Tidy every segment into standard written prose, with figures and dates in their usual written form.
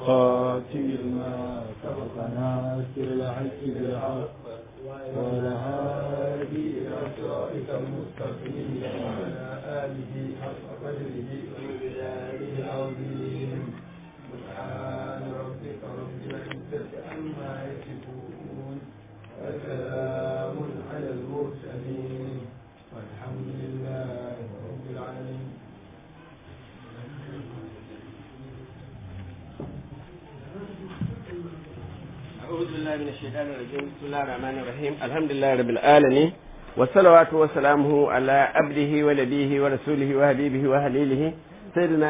والخاتم لما سبق ناصر الحق بالحق والهادي إلى صراطك المستقيم وعلى آله حق قدره ومقداره العظيم سبحان ربك رب العزة عما يصفون وسلام على المرسلين والحمد لله رب العالمين. أعوذ بالله من الشيطان الرجيم. بسم الله الرحمن الرحيم. الحمد لله رب العالمين والصلوات وسلامه على عبده ونبيه ورسوله وحبيبه وخليله سيدنا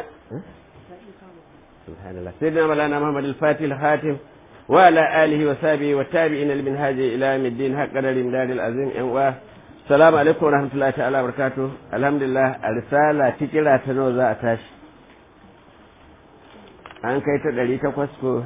سبحان الله سيدنا مولانا محمد الفاتح الخاتم وعلى آله وصحبه والتابعين لمنهاج إلى يوم الدين حق قدر المداد العظيم. السلام عليكم ورحمة الله تعالى وبركاته. الحمد لله الرسالة تكلا تنوزا أتاش an kai ta 800 ko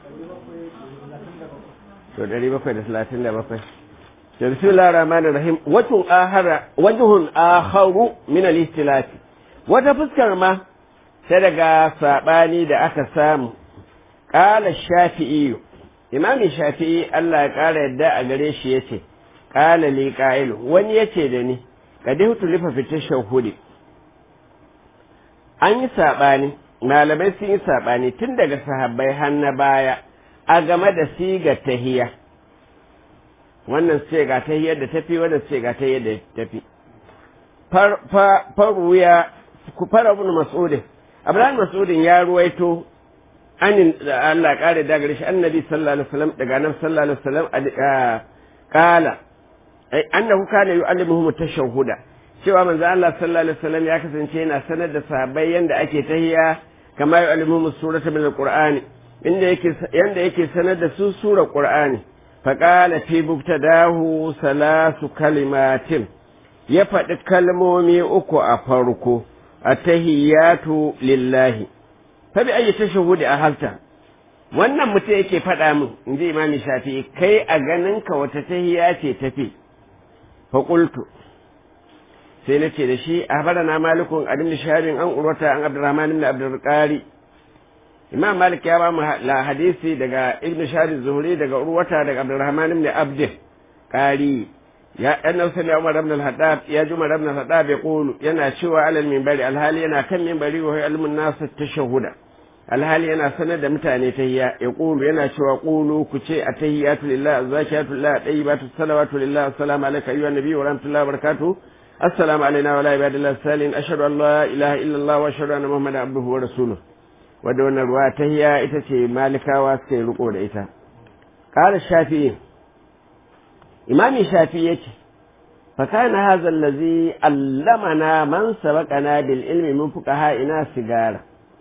to 737 to bismillahir rahmanir rahim wajhun akharu min al-ihtilaf wata fuskar ma ta daga sabani da aka samu qala shafi'i imam shafi'i Allah ya kara yadda a gare shi yace qala li qa'il wani yace da ni kadihtu lifa fi tashahhudi an yi sabani malamai sun yi sabani tun daga sahabbai har na baya a game da sigar tahiyya wannan ce ga tahiyyar da tafi wannan ce ga tahiyyar da tafi faruya ku fara ibn mas'ud abdullahi mas'ud ya ruwaito anin Allah kare daga shi annabi sallallahu alaihi wasallam daga annabi sallallahu alaihi wasallam kala annahu kana yu'allimuhum at-tashahhuda cewa manzo Allah sallallahu alaihi wasallam ya kasance yana sanar da sahabbai yanda ake tahiyya kama yu'allimuhum surata min al-qur'ani yanda yake sanar da su surar Qur'ani faqala fi mubtadahu salasu kalimatin ya faɗi kalmomi uku a farko attahiyatu lillahi fa bi ayi tashahhudi ahalta wannan mutum yake faɗa min inji imami shafi'i kai a ganin ka wata tahiyya ce tafi fa qultu sai nace da shi ahbarana malikun ibn shahabin an urwata an abdurrahman ibn abdul qari imam malik ya ba mu hadisi daga ibn shahid zuhri daga urwata daga abdurrahman ibn abd qari ya annabi sallallahu umar ibn al-haddab ya ji umar ibn al-haddab ya qulu yana cewa alal minbari alhali yana kan minbari wa ilmun nas tashahhuda alhali yana sanar da mutane tahiyya ya qulu yana cewa qulu ku ce atahiyatu lillahi azakiyatu lillahi tayyibatu salawatu lillahi assalamu alayka ayyuhan nabiy wa rahmatullahi wa barakatuh assalamu alayna wa ala ibadillahi salihin ashhadu an la ilaha illa allah wa ashhadu anna muhammadan abduhu wa rasuluhu wadda wannan ruwa ta hiya ita ce malikawa suka yi riko da ita ƙara shafi'i imami shafi'i yake fa kana hadha allazi allamana man sabaqana bil ilmi min fuqaha ina sigara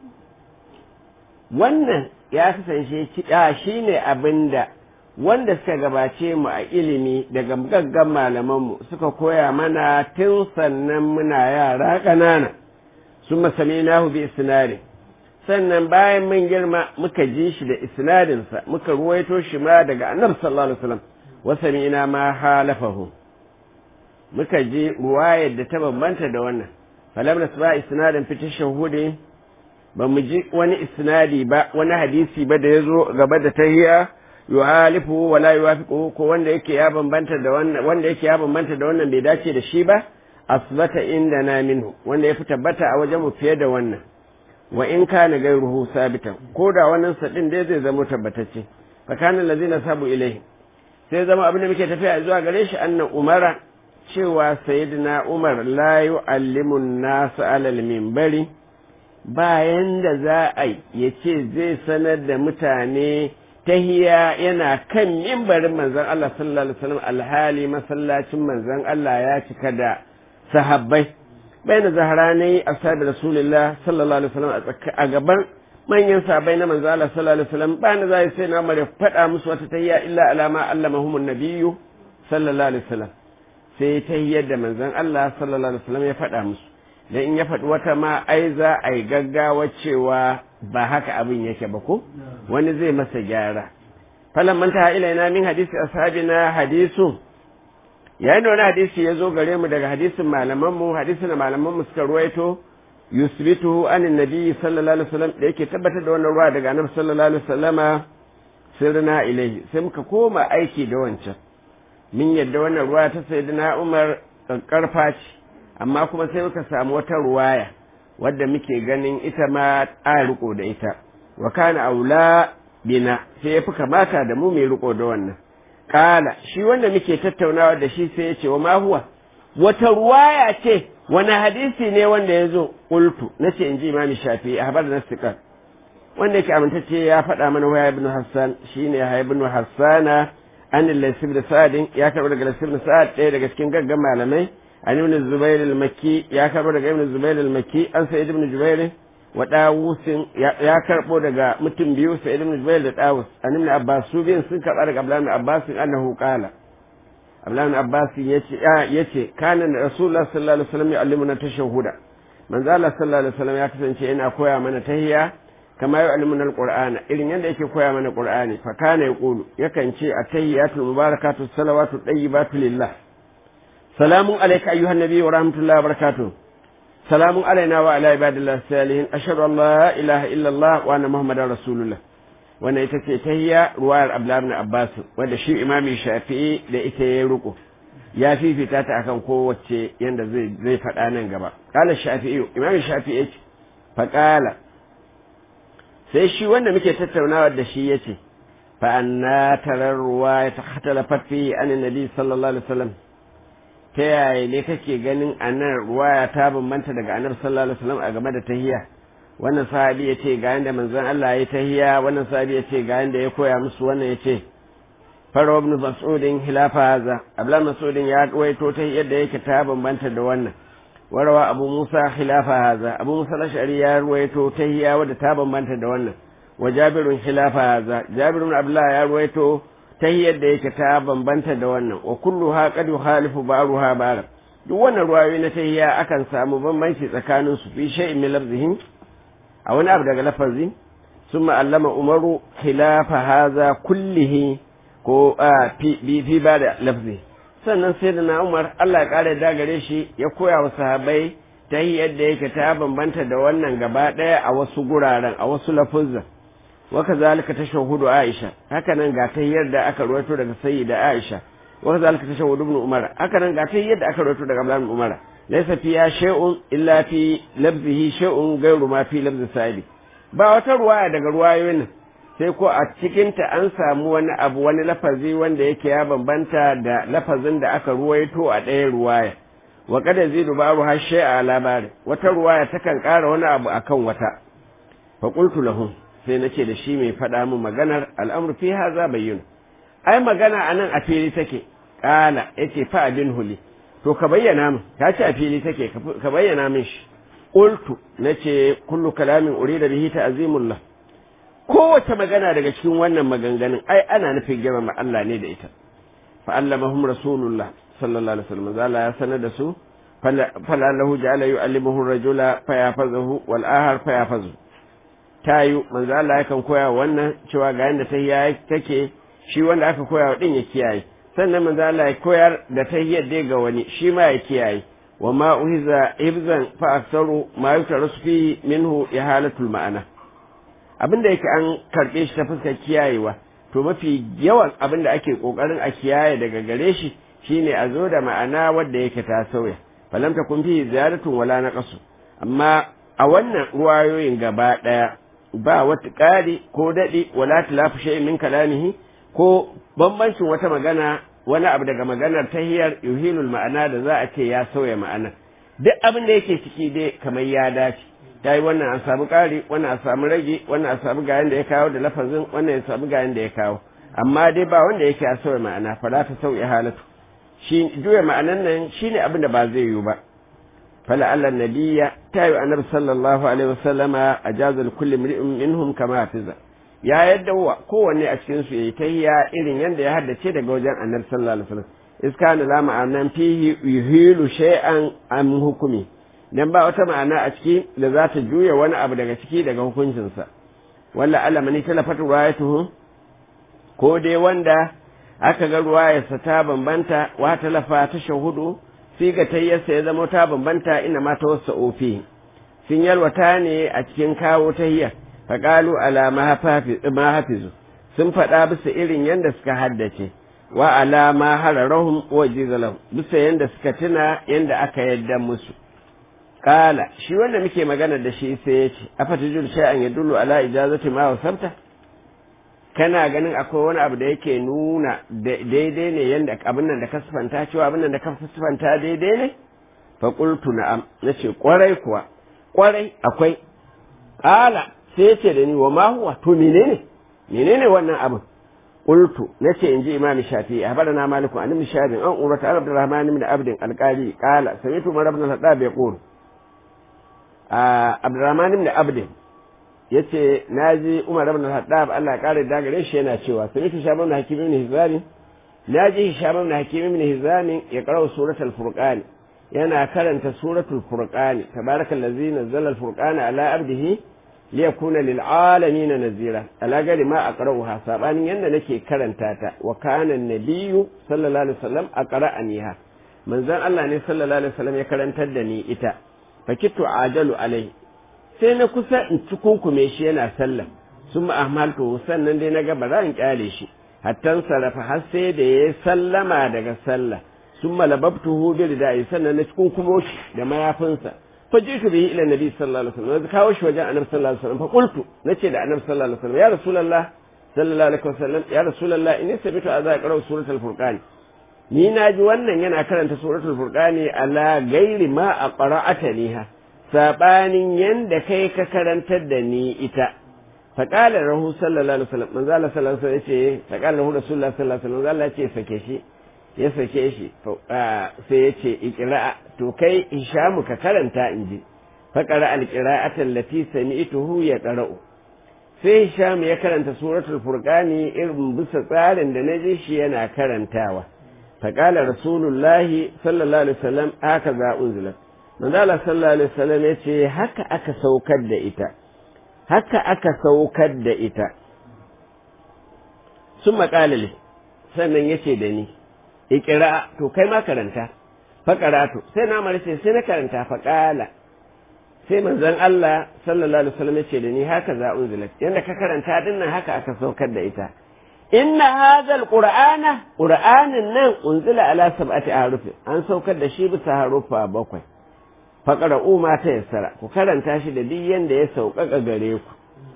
wannan ya kasance shine abinda wanda suka gabace mu a ilimi daga gaggan malaman mu suka koya mana tun sannan muna yara ƙanana summa saminahu bi isnadi sannan bayan mun girma muka ji shi da isnadinsa muka ruwaito shi ma daga annabi sallallahu alaihi wasallam wa sami'na ma halafahu muka ji ruwayar da ta bambanta da wannan falam nasba isnadin fi tashahhudi ba mu ji wani isnadi ba wani hadisi ba da yazo gaba da tahiyya yuhalifu wala yuwafiqu ko wanda yake ya bambanta da wannan wanda yake ya bambanta da wannan bai dace da shi ba asbata indana minhu wanda ya fi tabbata a wajen mu fiye da wannan wa in kana gairuhu sabitan ko da wannan sadin dai zai zama tabbatacce fa kana allazina sabu ilaihi sai zama abin da muke tafiya zuwa gare shi annan umara cewa sayyidina umar la yu'allimu an-nas 'ala al-minbari bayan da za a yace zai sanar da mutane tahiya yana kan mimbarin manzon Allah sallallahu alaihi wasallam alhali masallacin manzon Allah ya cika da sahabbai bayan zaharani ashabi rasulullah sallallahu alaihi wasallam a gaban manyan sahabbai na manzo Allah sallallahu alaihi wasallam bayan zai sai na mare fada musu wata tahiyya illa alama allamahumun nabiyyu sallallahu alaihi wasallam sai tahiyyar da manzon Allah sallallahu alaihi wasallam ya fada musu dan in ya faɗi wata ma ai za a yi gaggawa cewa ba haka abin yake ba ko wani zai masa gyara falan manta ilaina min hadisi ashabina hadisu yayin da wani hadisi ya zo gare mu daga hadisin malamanmu hadisin da malamanmu suka ruwaito yusbituhu anin nabi sallallahu alaihi wasallam da yake tabbatar da wannan ruwa daga annabi sallallahu alaihi wasallama sirna ilaihi sai muka koma aiki da wancan min yadda wannan ruwa ta sayyidina Umar karfa ce amma kuma sai muka samu wata ruwaya wadda muke ganin ita ma a riko da ita wa kana aula bina sai yafi kamata da mu mai riko da wannan kala shi wanda muke tattaunawa da shi sai ya ce wa ma huwa wata ruwaya ce wani hadisi ne wanda ya zo qultu nace inji imam shafi'i ahbar da nasiqat wanda yake amintacce ya faɗa mana waya ibn hassan shine ya ibn hassana an al-lasib da sa'adin ya karɓo daga lasib da sa'ad ɗaya daga cikin gaggan malamai an ibn zubair al-makki ya karɓo daga ibn zubair al-makki an sa'id ibn jubair wa dawus ya karɓo daga mutum biyu sa'id ibn jubair da dawus an ibn abbas su biyun sun karɓa daga abdullah ibn abbas annahu qala abdullah ibn abbas yace kana rasulullah sallallahu alaihi wasallam yu'allimuna tashahhuda manzo Allah sallallahu alaihi wasallam ya kasance yana koya mana tahiyya kama yu'allimuna alqur'ana irin yadda yake koya mana qur'ani fa kana yaqulu yakan ce at-tahiyyatul mubarakatu salawatu tayyibatu lillah salamun alayka ayyuhan nabiy wa rahmatullahi wa barakatuh salamun alayna wa ala ibadillah salihin ashhadu an la ilaha illa allah wa anna muhammadar rasulullah wannan ita ce tahiyya ruwayar abdullah ibn abbas wanda shi imami shafi'i da ita ya ruku ya fifita ta akan kowace yanda zai faɗa nan gaba qala shafi'i imami shafi'i fa qala sai shi wanda muke tattaunawa da shi yace fa anna tarar ruwaya ta khatalafat fi an nabi sallallahu alaihi wasallam ta yaya ne kake ganin anan ruwaya ta bambanta daga annabi sallallahu alaihi wasallam a game da tahiyya wannan sahabi yace ga yanda manzon Allah ya tahiyya wannan sahabi yace ga yanda ya koya musu wannan yace faro ibn mas'udin hilafa haza ablan mas'udin ya waito tahiyyar da yake ta bambanta da wannan warawa abu musa khilafa haza abu musa al-ash'ari ya ruwaito tahiyya wadda ta bambanta da wannan wa jabirun khilafa haza jabirun abdullah ya ruwaito tahiyyar da yake ta bambanta da wannan wa kulluha qad yukhalifu ba'ruha ba'ra duk wannan ruwayoyi na tahiyya akan samu bambanci tsakanin su fi shay'in min lafzihin a wani abu daga lafazi summa allama umaru khilafa haza kullihi ko fi ba da lafzi sannan sai da na umar Allah ya ƙara da gare shi ya koya wa sahabbai ta yadda yake ta bambanta da wannan gaba ɗaya a wasu guraren a wasu lafuzan wa kazalika tashahhudu Aisha haka nan ga ta yadda aka rawaito daga sayyida Aisha wa kazalika tashahhudu ibn Umar haka nan ga ta yadda aka rawaito daga Abdullah ibn Umar laysa fiya shay'un illa fi lafzihi shay'un ghayru ma fi lafzi sahibi ba wata ruwaya daga ruwayoyin nan sai ko a cikinta an samu wani abu wani lafazi wanda yake ya bambanta da lafazin da aka ruwaito a ɗaya ruwaya wa kada zidu babu hashe a labari wata ruwaya takan ƙara wani abu akan wata fa qultu lahu sai nace da shi mai faɗa min maganar al'amru fi haza bayyana ai magana anan a fili take kala yace fa abin huli to ka bayyana min ta ce a fili take ka bayyana min shi qultu nace kullu kalamin urida bihi ta'zimullah kowace magana daga cikin wannan maganganun ai ana nufin girmama Allah ne da ita fa allamahum rasulullah sallallahu alaihi wasallam zalla ya sanar da su fala lahu ja'ala yu'allimuhu rajula fa yafazuhu wal ahar fa yafazu tayu manzo Allah yakan koya wannan cewa ga yanda tahiyya take shi wanda aka koya wa din ya kiyaye sannan manzo Allah ya koyar da tahiyyar dai ga wani shi ma ya kiyaye wa ma uhiza ibzan fa aktsaru ma yutarasu fi minhu ihalatul ma'ana abinda yake an karbe shi ta fuskar kiyayewa to mafi yawan abinda ake kokarin a kiyaye daga gare shi shine a zo da ma'ana wanda yake ta sauya falam takun fi ziyaratun wala naqasu amma a wannan ruwayoyin gaba daya ba wata ƙari ko daɗi wala tilafu shay'in min kalamihi ko bambancin wata magana wani abu daga maganar tahiyar yuhilul ma'ana da za a ce ya sauya ma'ana duk abin da yake ciki dai kamar ya dace ta yi wannan an samu ƙari wannan an samu rage wannan an samu ga da ya kawo da lafazin wannan ya samu ga da ya kawo amma dai ba wanda yake ya sauya ma'ana fala ta sauya halatu shi juya ma'anan nan shine abin da ba zai yiwu ba فلعل النبي تايو النبي صلى الله عليه وسلم أجاز لكل امرئ منهم كما حفظ يا يدوا kowanne a cikin su yayi tayya irin yanda ya haddace daga wajen Annabi sallallahu alaihi wasallam iskana la ma'anan fihi yuhilu shay'an am hukumi dan ba wata ma'ana a ciki da za ta juya wani abu daga ciki daga hukuncin sa walla alamani talafatu ruwayatuhu ko dai wanda aka ga ruwayarsa ta bambanta wa talafa ta shahudu siga tayyarsa ya zama ta bambanta ina ma ta wasu ofi sun yalwata ne a cikin kawo tahiyya faqalu ala ma hafizu sun faɗa bisa irin yanda suka haddace wa ala ma hararahum wa jizalahum bisa yanda suka tuna yanda aka yadda musu kala shi wanda muke magana da shi sai ya ce afatujul shay'an yadullu ala ijazati ma wasabta kana ganin akwai wani abu da yake nuna daidai ne yanda abin nan da ka sifanta cewa abin nan da ka sifanta daidai ne fa qultu na'am nace kwarai kuwa kwarai akwai kala sai ya ce da ni wa ma huwa to menene wannan abin qultu nace inji imam shafi'i habarana maliku an ibn shabi an urata abdurrahman ibn abd alqali qala sami'tu umar ibn al-khattab yaqul abdurrahman ibn abd yace naji umar ibn al-khattab Allah ya kare da gare shi yana cewa sami'tu shabab ibn hakim ibn hizam naji shabab ibn hakim ibn hizam ya qara'u suratul furqan yana karanta suratul furqan tabarakallazi nazzala al-furqana ala abdihi liyakuna lil'alamin nazira ala gari ma aqra'uha sabanin yanda nake karanta ta wa kana an-nabiyyu sallallahu alaihi wasallam aqra'aniha manzon Allah ne sallallahu alaihi wasallam ya karantar da ni ita fakitu ajalu alai sai na kusa in tukunkume shi yana sallah summa ahmaltu sannan dai naga bara in kyale shi hatta sarafa har sai da ya sallama daga sallah summa lababtuhu bi ridai sannan na tukunkumo shi da mayafinsa فجئت به الى النبي صلى الله عليه وسلم كاوش وجاء النبي صلى الله عليه وسلم فقلت نتي ده النبي صلى الله عليه وسلم يا رسول الله صلى الله عليه وسلم يا رسول الله اني سمعت اذا قرأ سوره الفرقان ni naji wannan yana karanta suratul furqani ala gairi ma aqra'ataniha sabanin yanda kai ka karantar da ni ita faqala rahu sallallahu alaihi wasallam manzo Allah sallallahu alaihi wasallam yace faqala rahu rasulullah sallallahu alaihi wasallam Allah yace sake shi ya sake shi sai ya ce ikira'a to kai Hishamu ka karanta in ji faƙara alƙira'atan lati sami'tuhu ya qara'u sai Hisham ya karanta suratul furqani irin bisa tsarin da na ji shi yana karantawa faqala rasulullahi sallallahu alaihi wasallam haka za unzila manzo Allah sallallahu alaihi wasallam ya ce haka aka saukar da ita sun maƙalali sannan yace da ni ikira to kai ma karanta fa karatu sai na marce sai na karanta fa kala sai manzon Allah sallallahu alaihi wasallam yace da ni haka za unzilat yanda ka karanta din nan haka aka saukar da ita inna hadha alqur'ana qur'anin nan unzila ala sab'ati ahruf an saukar da shi bisa harufa bakwai fa qara'u ma ta yassara ku karanta shi da duk yanda ya sauƙaƙa gare ku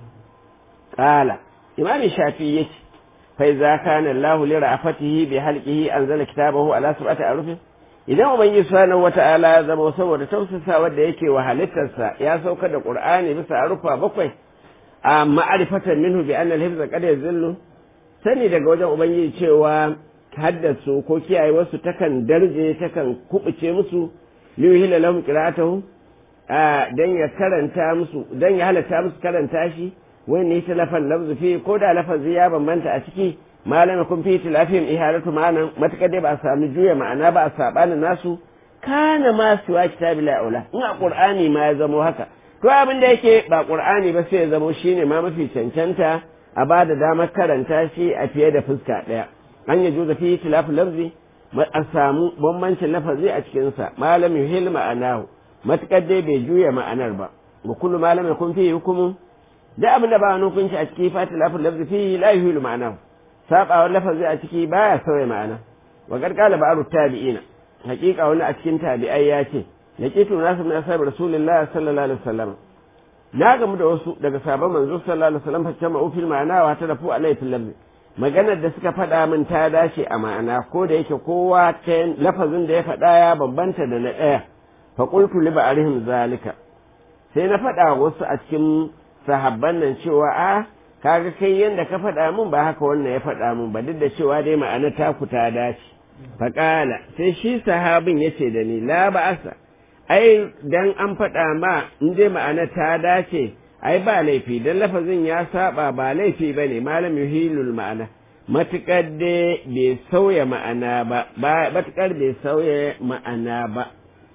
kala imam shafi yace فإذا كان الله لرأفته بحلقه أنزل كتابه على سبعة أحرف idan ubangiji subhanahu wata'ala ya zama saboda tausasa wanda yake wa halittarsa ya saukar da qur'ani bisa harufa bakwai a ma'rifatan minhu bi anna al-hifz qad yazillu sani daga wajen ubangiji cewa haddasu ko kiyaye wasu takan darje takan kubuce musu liyuhila lahum qira'atuhu dan ya karanta musu dan ya halatta musu karanta shi wani talafan lafzu fi ko da lafazi ya bambanta a ciki malama kun fi tilafin ihalatu ma'anan matakar dai ba a sami juya ma'ana ba a sabanin nasu kana ma suwa kitabil aula in a qur'ani ma ya zamo haka to abin da yake ba qur'ani ba sai ya zamo shine ma mafi cancanta a ba da damar karanta shi a fiye da fuska daya an ya juza fi tilafin lafzi a samu bambancin lafazi a cikin sa malam yuhil ma'anahu matakar dai bai juya ma'anar ba wa kullu malam yakun fi hukumun da abin da ba wani hukunci a ciki fatil lafin lafzi fi la yuhilu ma'ana sabawar lafazi a ciki baya sauya ma'ana wa gargala ba'aru tabi'ina hakika wani a cikin tabi'ai ya ce laqitu nasu min ashabi rasulillah sallallahu alaihi wasallam na gamu da wasu daga sahabban manzo sallallahu alaihi wasallam fa jama'u fil ma'ana wa tarafu alai fil lafzi maganar da suka faɗa min ta dace a ma'ana ko da yake kowa ta lafazin da ya faɗa ya bambanta da na ɗaya fa qultu li ba'arihim zalika sai na faɗa wasu a cikin sahabban nan cewa a kaga kai yanda ka faɗa mun ba haka wannan ya faɗa mun ba duk da cewa dai ma'ana ta ku ta dace faƙala sai shi sahabin ya ce da ni la ba'asa ai dan an faɗa ma in dai ma'ana ta dace ai ba laifi dan lafazin ya saba ba laifi ba ne malam yuhilul ma'ana matuƙar dai bai sauya ma'ana ba matuƙar bai sauya ma'ana ba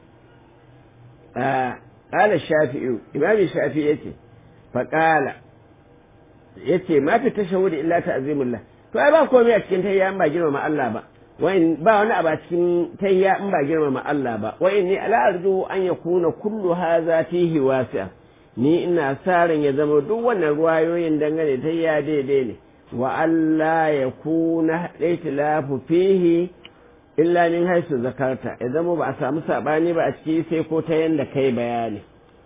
ƙala shafi'u imam shafi yace faƙala yace ma fi tashahudi illa ta'zimullah to ai ba komai a cikin tayya ba girmama Allah ba ba wani abu a cikin tayya in ba girmama Allah ba wa inni ala arju an yakuna kullu hadha fihi wasi'a ni ina sa ran ya zama duk wannan ruwayoyin dangane tayya daidai ne wa Allah ya kuna ikhtilafu fihi illa min haisu zakarta ya zama ba a samu sabani ba a ciki sai ko ta yanda kai bayani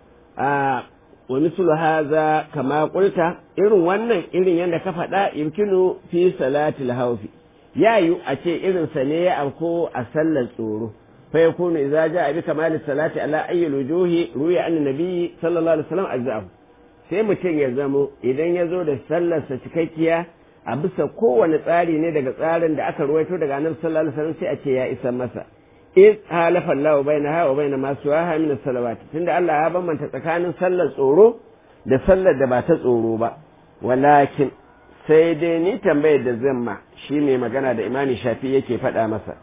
wa mislu hadha kama qulta irin wannan irin yanda ka faɗa yumkinu fi salatil hawfi yayu a ce irin sa ne ya afko a sallar tsoro fa yakunu idza jaa bi kamali salati ala ayyi wujuhi ruya an nabi sallallahu alaihi wasallam ajza'u sai mutum ya zamo idan ya zo da sallar sa cikakkiya a bisa kowane tsari ne daga tsarin da aka ruwaito daga annabi sallallahu alaihi wasallam sai a ce ya isa masa iz halafa Allah bainaha wa bain ma suwaha min as-salawat tunda Allah ya bambanta tsakanin sallar tsoro da sallar da ba ta tsoro ba walakin sai dai ni tambayar da zamma shine magana da Imami Shafi yake faɗa masa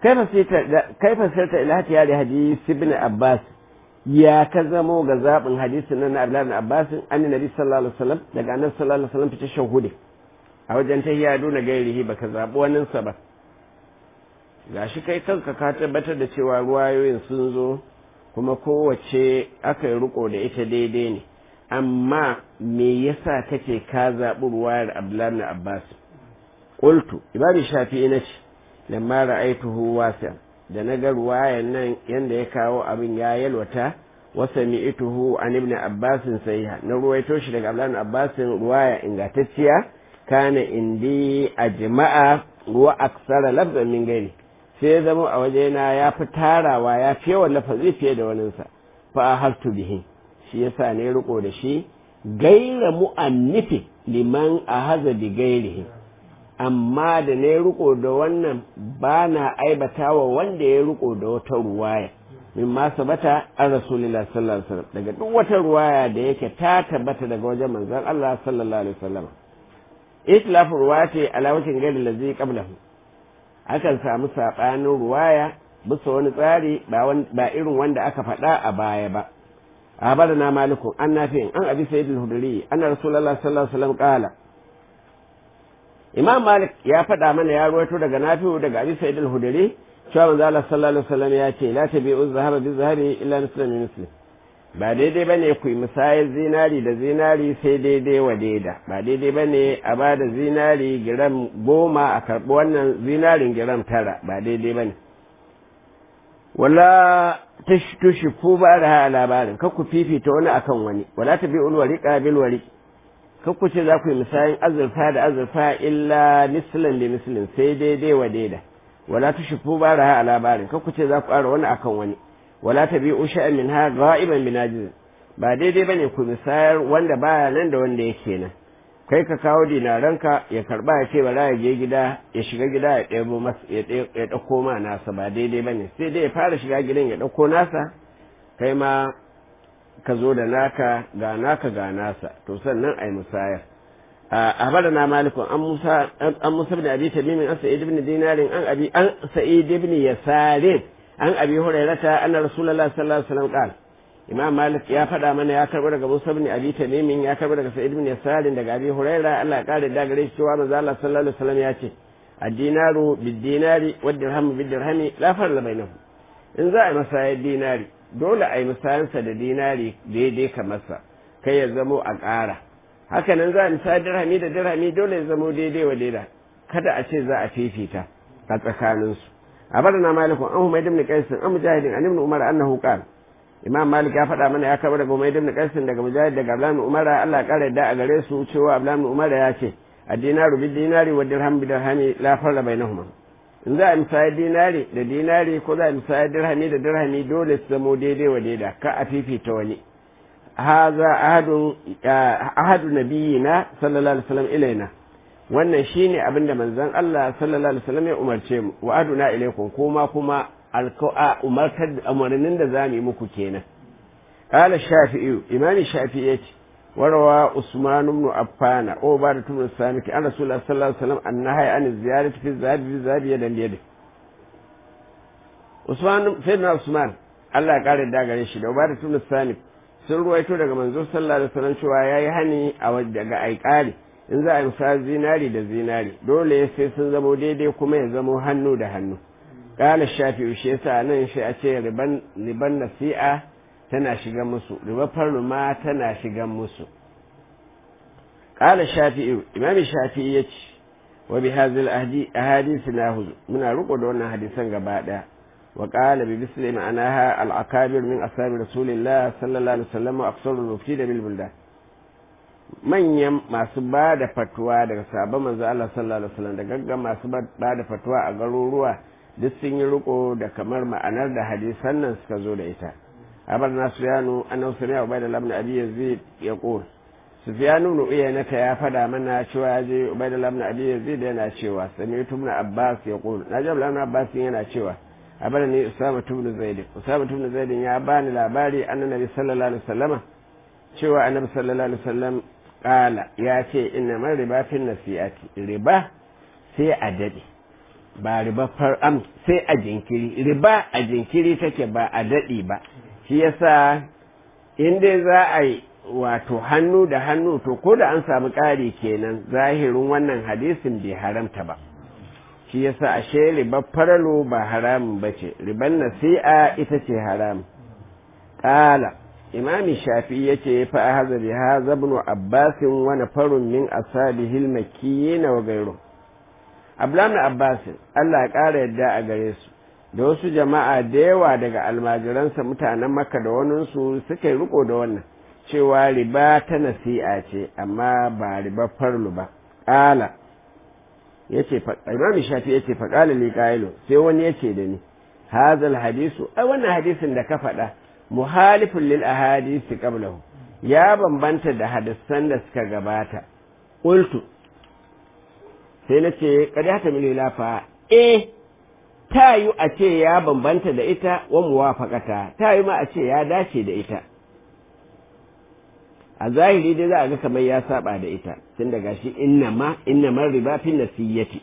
kaifa sirta ila hatiyari hadisi ibn Abbas ya ka zamo ga zabin hadisin nan na Abdullah ibn Abbas annabi sallallahu alaihi wasallam daga annabi sallallahu alaihi wasallam fita shahudi a wajen tahiyya duna gairihi baka zabi wannan sa ba gashi kai kanka ka tabbatar da cewa ruwayoyin sun zo kuma kowace aka yi riko da ita daidai ne amma me yasa kake ka zaɓi ruwayar Abdullah ibn Abbas qultu Imam Shafi'i nace lamma ra'aytuhu wasi'a da naga ruwayar nan yanda ya kawo abin ya yalwata wa sami'tuhu an ibn Abbas sahiha na ruwaito shi daga Abdullah ibn Abbas ruwaya ingantacciya kana indi ajma'a wa aksara lafzan min gairi sai ya zama a wajena ya fi tarawa ya fi yawan lafazi fiye da waninsa fa hartu bihi shi yasa ne riko da shi gaira mu'annifi liman ahaza bi gairihi amma da ne riko da wannan ba na aibatawa wanda ya riko da wata ruwaya min ma sabata an rasulullah sallallahu alaihi wasallam daga duk wata ruwaya da yake ta tabbata daga wajen manzon Allah sallallahu alaihi wasallam itlafu ruwati ala wajhin gairi allazi qablahu akan samu sabanin ruwaya bisa wani tsari ba irin wanda aka faɗa a baya ba أخبرنا مالك عن نافع عن أبي سعيد الخدري أن رسول الله صلى الله عليه وسلم قال إمام مالك يا فدا من يا رويتو daga Nafi'u daga Abi Sa'id al-Khudri cewa manzo Allah sallallahu alaihi wasallam ya ce la tabi'u dhahaba bi dhahari illa mislan min misli ba daidai bane ku yi musayar zinari da zinari sai daidai wa daida ba daidai bane a ba da zinari giram 10 a karbi wannan zinarin giram 9 ba daidai bane wala tushifu ba da labarin kakku fifita wani akan wani wala tabi'ul wariqa bil wariq kakku ce za ku yi misalin azurfa da azurfa illa mislan li mislin sai daidai wa daida wala tushifu ba da labarin kakku ce za ku ƙara wani akan wani wala tabi'u shay'an minha ghaiban min ajiz ba daidai bane ku misayar wanda baya nan da wanda yake nan kai ka kawo dinaranka ya karba ya ce ba ya je gida ya shiga gida ya ɗebo masa ya ɗauko ma nasa ba daidai ba ne sai dai ya fara shiga gidan ya ɗauko nasa kai ma ka zo da naka ga nasa to sannan a yi musayar a bada na malikun an musa bin abi tamimin an sa'id ibn dinarin an sa'id ibn yasarin an abi hurairata anna rasulullahi sallallahu alaihi wasallam qala imam malik ya faɗa mana ya karɓi daga musa bin abi tamimin ya karɓi daga sa'id bin yasarin daga abi huraira Allah ya kare da gare shi cewa manzo Allah sallallahu alaihi wasallam ya ce ad-dinaru bid-dinari wad-dirhamu bid-dirhami la farla bainahum in za a yi masayar dinari dole a yi masayansa da dinari daidai kamar sa kai ya zamo a ƙara haka nan za a misayar dirhami da dirhami dole ya zamo daidai wa daida kada a ce za a fifita a tsakaninsu a barna malikun an humayd ibn qais an mujahidin an ibn umar annahu qala imam malik ya faɗa mana ya karɓi daga umayyad ibn qais daga mujahid daga abdullah ibn umar Allah ya kare da a gare su cewa abdullah ibn umar ya ce ad-dinaru bid-dinari wa dirham bid-dirhami la farqa bainahuma in za a misayar dinari da dinari ko za a misayar dirhami da dirhami dole su zamo daidai wa daida ka a fifita wani haza ahadu nabiyina sallallahu alaihi wasallam ilaina wannan shine abinda manzon Allah sallallahu alaihi wasallam ya umarce mu wa aduna ilaikum kuma umarnin da za mu yi muku kenan. Ƙala shafi'i, imani shafi'i ya ce, warawa Usman ibn Affana, o ba da tunan samiki, an Rasulullah sallallahu alaihi wasallam an nahaya an ziyarati fi zabi ya dan yadda. Sayyidina Usman, Allah ya kare da gare shi da ba da tunan samiki, sun ruwaito daga manzo sallallahu alaihi wasallam cewa yayi hani a daga aikari in za a yi musayar zinari da zinari dole sai sun zamo daidai kuma ya zamo hannu da hannu ƙala shafi'u shi yasa nan shi a ce riban nasi'a tana shiga musu riba farlu ma tana shiga musu ƙala shafi'u imami shafi'i ya ce wa bi hazil ahadisi nahuzu muna riko da wannan hadisan gaba ɗaya wa qala bi bisli ma'anaha al-akabir min ashabi rasulillah sallallahu alaihi wasallam wa aqsar al-mufti da bil buldan manyan masu ba da fatuwa daga sabon manzo Allah sallallahu alaihi wasallam da gaggan masu ba da fatuwa a garuruwa duk sun yi riko da kamar ma'anar da hadisan nan suka zo da ita abar nasuyanu annahu sami'a ubaydullah ibn abi yazid yaqul sufyanu ibn uyaynata ya fada mana cewa yaje ubaydullah ibn abi yazid yana cewa sami'tu ibn abbas yaqul naji ibn abbas yana cewa abar ni usama ibn zaid ya bani labari annabi sallallahu alaihi wasallam cewa annabi sallallahu alaihi wasallam kala ya ce inna man riba fin nasi'ati riba sai a dade ba riba far'am sai a jinkiri riba a jinkiri take ba a dade ba shi yasa in dai za a yi wato hannu da hannu to ko da an samu ƙari kenan zahirin wannan hadisin bai haramta ba shi yasa ashe riba faralo ba haramun bace riban nasi'a ita ce haram kala imami shafi yace fa hadha bi hadha ibn abbas wa nafarun min ashabihi al-makkiyyin wa ghayruhum ablan abbas Allah ya kara yadda a gare su da wasu jama'a da yawa daga almajiransa mutanen makka da wani su suka yi riko da wannan cewa riba ta nasi'a ce amma ba riba farlu ba kala yace fa imami shafi yace fa qala li qailu sai wani yace da ni hadha al-hadisu ai wannan hadisin da ka faɗa muhalifun lil ahadisi qablahu ya bambanta da hadisan da suka gabata qultu sai nace kada hata mili lafa ta yi a ce ya bambanta da ita wa muwafaqata ta yi ma a ce ya dace da ita a zahiri dai za a ga kamar ya saba da ita tun daga shi innama riba fi nasiyyati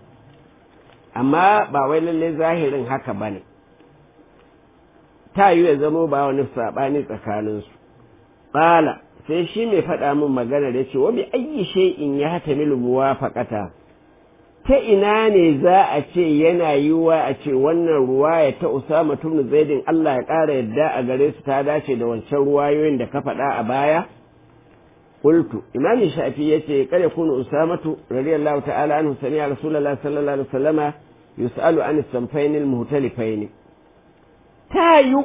amma ba wai lalle zahirin haka bane ta yi ya zamo ba wani saɓani tsakaninsu ƙala sai shi mai faɗa min magana da ce wa bi ayyi shay'in ya hata milu muwafaqata ta ina ne za a ce yana yiwa a ce wannan ruwaya ta Usama ibn Zaidin Allah ya ƙara yadda a gare su ta dace da wancan ruwayoyin da ka faɗa a baya qultu imami shafi yace kada kunu Usamatu radiyallahu ta'ala anhu sami'a rasulullahi sallallahu alaihi wasallama yus'alu an as-sanfayn al-muhtalifayn ta yi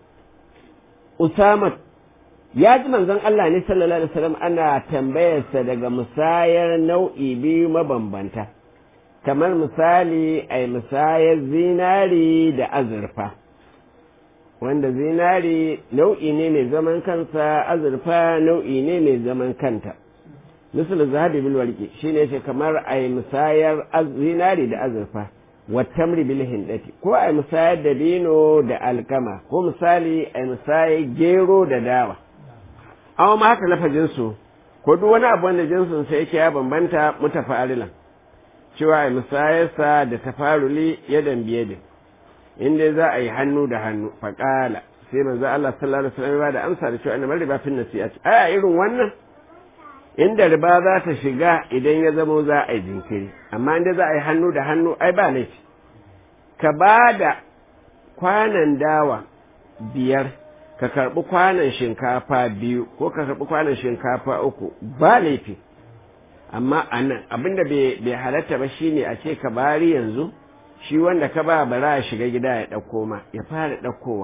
Usama ya ji manzon Allah ne sallallahu alaihi wasallam ana tambayarsa daga musayar nau'i biyu mabambanta kamar misali ai musayar zinari da azurfa wanda zinari nau'i ne mai zaman kansa azurfa nau'i ne mai zaman kanta misal zahabi bil warqi shine shi kamar ai musayar zinari da azurfa wattamri bil hindati ko ai musayar da dino da alkama ko misali ai musayar gero da dawa amma ma haka lafajin su ko duk wani abu wanda jinsin sa yake ya bambanta mutafa'alilan cewa ai musayar sa da tafaruli yadan biyadin inda za a yi hannu da hannu faqala sai manzo Allah sallallahu alaihi wasallam ya da amsa da cewa annabi riba fin nasi'at ai irin wannan inda riba za ta shiga idan ya zamo za a yi jinkiri amma inda za a yi hannu da hannu ai ba laifi ka ba da kwanan dawa 5 ka karɓi kwanan shinkafa 2 ko ka karɓi kwanan shinkafa 3 ba laifi amma anan abinda bai halatta ba shine a ce ka bari yanzu shi wanda ka ba bara ya shiga gida ya ɗauko ma ya fara ɗaukowa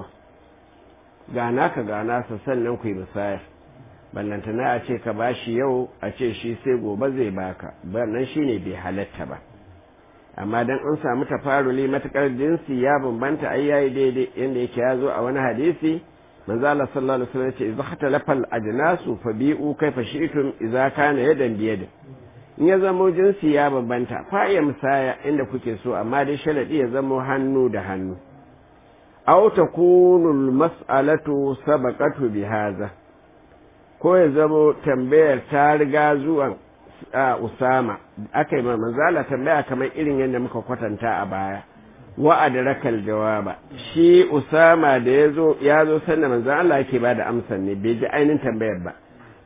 gana ka gana sa sannan ku yi musayar ballantana a ce ka bashi yau a ce shi sai gobe zai baka nan shine bai halatta ba amma dan an samu tafaruli matakar jinsi ya bambanta ai yayi daidai yanda yake ya zo a wani hadisi manzo Allah sallallahu alaihi wasallam ya ce idza khatalafa al-ajnasu fabi'u kayfa shi'tum idza kana yadan biyad in ya zamo jinsi ya bambanta fa iya musaya inda kuke so amma dai sharadi ya zamo hannu da hannu aw takunu al-mas'alatu sabaqatu bi hadha ko ya zamo tambayar ta riga zuwan Usama aka yi manzala tambaya kamar irin yadda muka kwatanta a baya wa adrakal jawaba shi Usama da ya zo sannan manzo Allah yake bada amsar ne bai ji ainin tambayar ba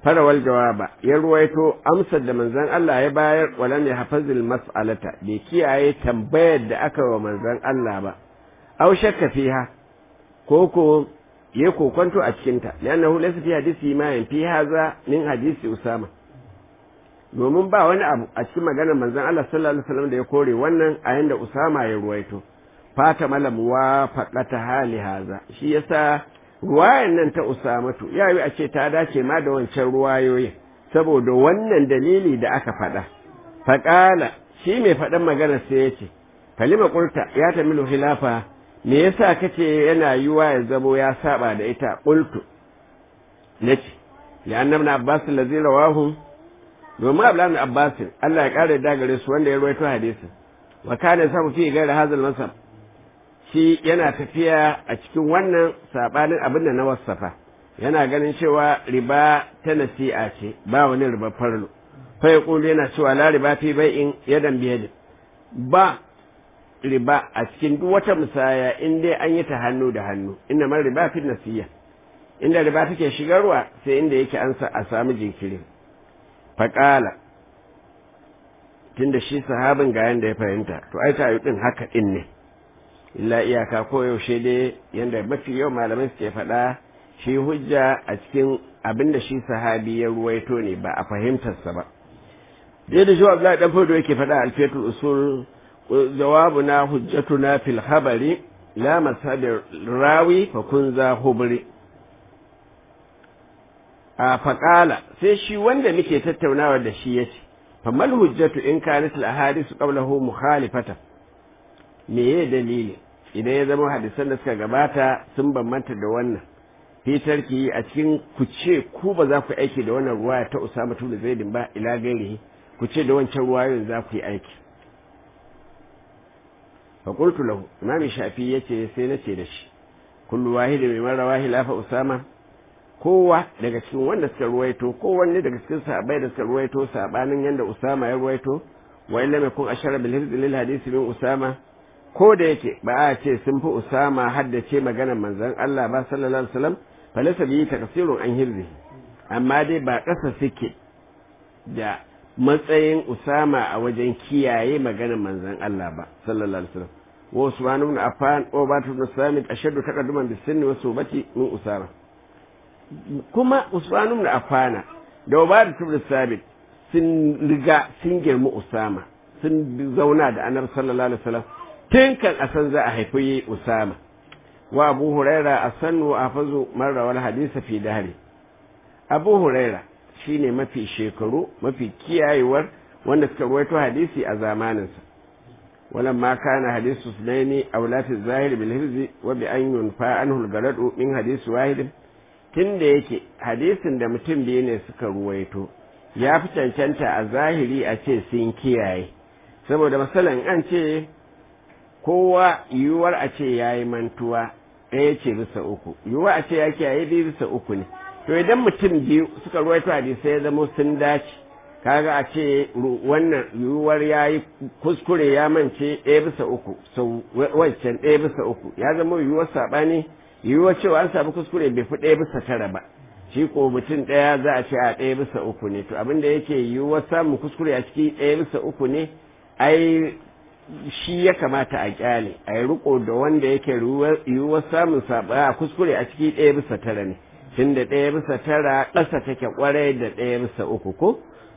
farawal jawaba ya ruwaito amsar da manzon Allah ya bayar walam ya hafazil mas'alata bai kiyaye tambayar da aka wa manzon Allah ba aw shakka fiha ko ya kokonto a cikin ta li'annahu laysa fi hadisi ma yan fi haza min hadisi usama domin ba wani abu a cikin maganar manzon Allah sallallahu alaihi wasallam da ya kore wannan a yanda usama ya ruwaito fata malam wa faqata hali haza shi yasa ruwayan nan ta usamatu ya yi a ce ta dace ma da wancan ruwayoyin saboda wannan dalili da aka faɗa faƙala shi mai faɗan magana sai ya ce kalima ƙulta ya tamilu hilafa me yasa kace yana yiwa ya zamo ya saba da ita ƙultu nace ya annabi abbas allazi rawahu domin abdullahi abbas Allah ya kare da gare su wanda ya rawaito hadisin wa kana sabu fi gaira hazal masab shi yana tafiya a cikin wannan sabanin abin da na wasafa yana ganin cewa riba ta nasi'a ce ba wani riba farlo fa yaqulu yana cewa la riba fi bai'in yadan biyad ba riba a cikin duk wata musaya in dai an yi ta hannu da hannu inna man riba fi nasiya inda riba take shigarwa sai inda yake an sa a samu jinkiri faqala tunda shi sahabin ga yanda ya fahimta to ai ta din haka din ne illa iyaka ko yaushe dai yanda mafi yau malamai suke faɗa shi hujja a cikin abin da shi sahabi ya ruwaito ne ba a fahimtarsa ba dai da shi Abdullahi dan Fodo yake faɗa alfiyatul usul jawabuna hujjatuna fil khabari la masabir rawi fa kun za hubri a faqala sai shi wanda muke tattaunawa da shi yace famal hujjatu in kanat al ahadith qablahu mukhalifatan meye dalili idan ya zama hadisan da suka gabata sun bambanta da wannan fitar ki a cikin ku ce ku ba za ku aiki da wannan ruwaya ta Usama ibn Zaid ba ila gairihi ku ce da wancan ruwayoyin za ku yi aiki fa qultu lahu imam shafi yace sai nace da shi kullu wahid min rawahi la fa Usama kowa daga cikin wanda suka ruwaito kowanne daga cikin sahabbai da suka ruwaito sabanin yanda Usama ya ruwaito wa illa yakun ashara bil hifz lil hadisi min Usama ko da yake ba a ce sun fi Usama haddace maganar manzon Allah ba sallallahu alaihi wasallam falasa bi takfirun an hirzi amma dai ba kasa suke da matsayin Usama a wajen kiyaye maganar manzon Allah ba sallallahu alaihi wasallam wa Usman ibn Affan wa Batu ibn Samit ashaddu taqadduman bis sinni wa subati min Usama kuma Usman ibn Affan da Batu ibn Samit sun riga sun girma Usama sun zauna da Annabi sallallahu alaihi wasallam tun kan a san za a haifi Usama wa Abu Huraira a sanu a fazo marrawar hadisa fi dahari Abu Huraira shine mafi shekaru mafi kiyayewar wanda suka rawaito hadisi a zamaninsa walan ma kana hadisu sunaini aulati zahir bil hifzi wa bi an yunfa anhu al galadu min hadisi wahid tunda yake hadisin da mutum biyu ne suka ruwaito ya fi cancanta a zahiri a ce sun kiyaye saboda masalan an ce kowa yiwuwar a ce ya yi mantuwa ɗaya ce bisa uku yiwuwar a ce ya kiyaye biyu bisa uku ne to idan mutum biyu suka ruwaito hadisai ya zama sun dace kaga a ce wannan yiwuwar ya yi kuskure ya mance ɗaya bisa uku sau wancan ɗaya bisa uku ya zama yiwuwar saɓani yiwuwar cewa an samu kuskure bai fi ɗaya bisa tara ba shi ko mutum ɗaya za a ce a ɗaya bisa uku ne to abinda yake yiwuwar samun kuskure a ciki ɗaya bisa uku ne ai shi ya kamata a kyale a yi riko da wanda yake yiwuwar samun a kuskure a ciki ɗaya bisa tara ne tun da ɗaya bisa tara ƙasa take kwarai da ɗaya bisa uku ko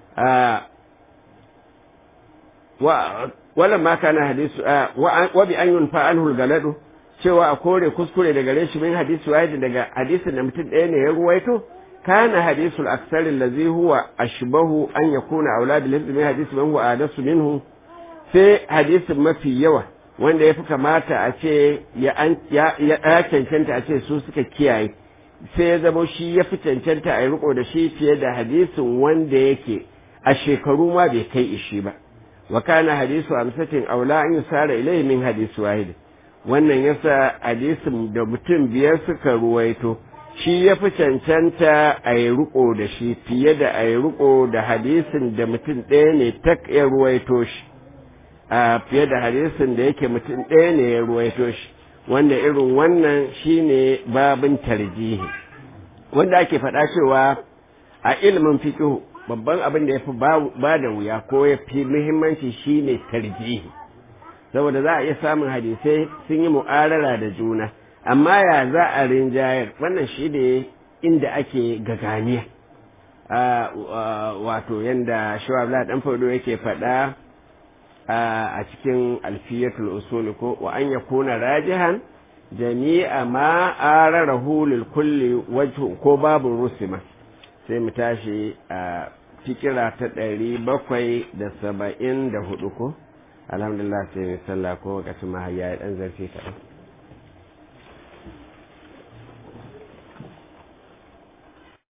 wala ma kana hadisu wa bi an yunfa anhu galadu cewa a kore kuskure daga reshi min hadisi wahid daga hadisin da mutum ɗaya ne ya ruwaito kana hadisul aksar allazi huwa ashbahu an yakuna auladul hifz min hadisi man huwa adasu minhu sai hadisin mafi yawa wanda ya fi kamata a ce ya cancanta a ce su suka kiyaye sai ya zama shi ya fi cancanta a yi riko da shi fiye da hadisin wanda yake a shekaru ma bai kai ishi ba wa kana hadisu amsatin aula an yusara ilai min hadisi wahid wannan yasa hadisin da mutum biyar suka ruwaito shi ya fi cancanta a yi riko da shi fiye da a yi riko da hadisin da mutum ɗaya ne tak ya ruwaito shi a fiye da hadisin da yake mutum ɗaya ne ya ruwaito shi wanda irin wannan shine babin tarjihi wanda ake faɗa cewa a ilimin fiqh babban abin da yafi ba da wuya ko yafi muhimmanci shine tarjihi saboda za a iya samun hadisai sun yi mu'arara da juna amma ya za a rinjayar wannan shi ne inda ake gaganiya wato yanda shawabla dan fado yake faɗa a cikin alfiyatul usul ko wa an yakuna rajihan jami'a ma ararahu lil kulli wajhu ko babu rusima sai mu tashi a fikira ta 774 ko alhamdulillah sai sallah ko wakacin mahayya dan zarfi kaɗan